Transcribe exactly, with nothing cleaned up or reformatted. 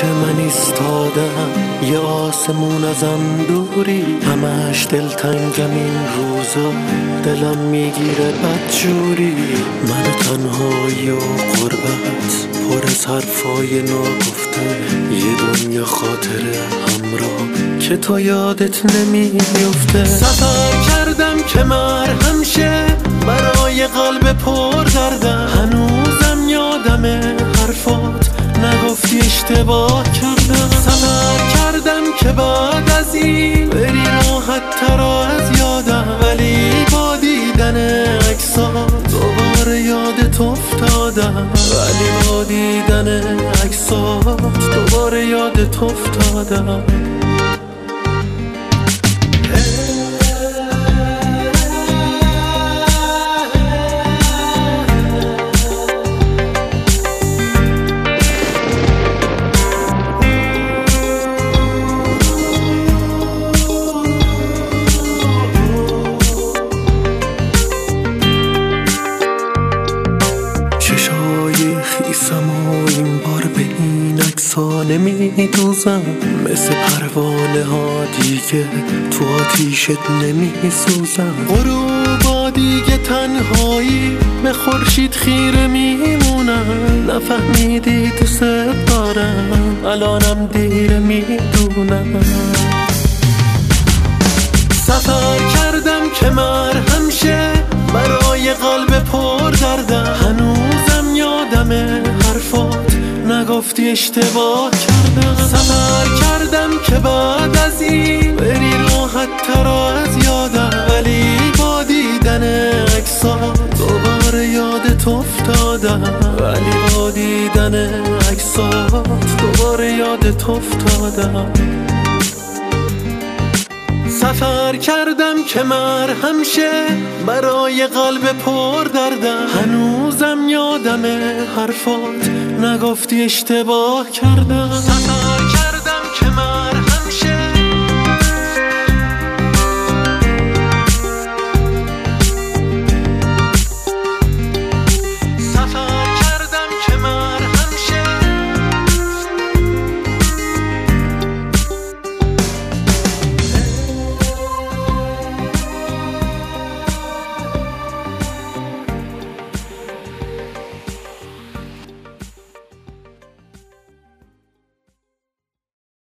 من ایستادم، یه آسمون ازم دوری، همش دلتنگم این روزا، دلم میگیره بدجوری. من تنهایی و غربت پر از حرفای ناگفته، یه دنیا خاطره همراه که تو یادت نمیفته. سفر کردم که مرهم شه برای قلب پر دردم، هنوزم یادمه حرفات نگفتی اشتباه کردم. سفر کردم که بعد از این بری راحت تر از یادم، ولی با دیدن عکسات دوباره یادت افتادم، ولی با دیدن عکسات دوباره یادت افتادم. خیسم و این بار به این عکس‌ها نمیدوزم، مثل پروانه ها دیگه تو آتیشت نمیسوزم. غروبا دیگه تنهایی به خورشید خیره میمونم، نفهمیدی دوست دارم الانم دیره میدونم. سفر کردم که مرهم شه برای قلب پر دردم، هنوزم یادمه حرفات نگفتی اشتباه کردم. سفر کردم که بعد از این بری راحت تر از یادم، ولی با دیدن عکسات دوباره یادت افتادم، ولی با دیدن عکسات دوباره یادت افتادم. سفر کردم که مرهم شه برای قلب پر دردم، هنوزم یادمه حرفات نگفتی اشتباه کردم. سفر کردم که مرهم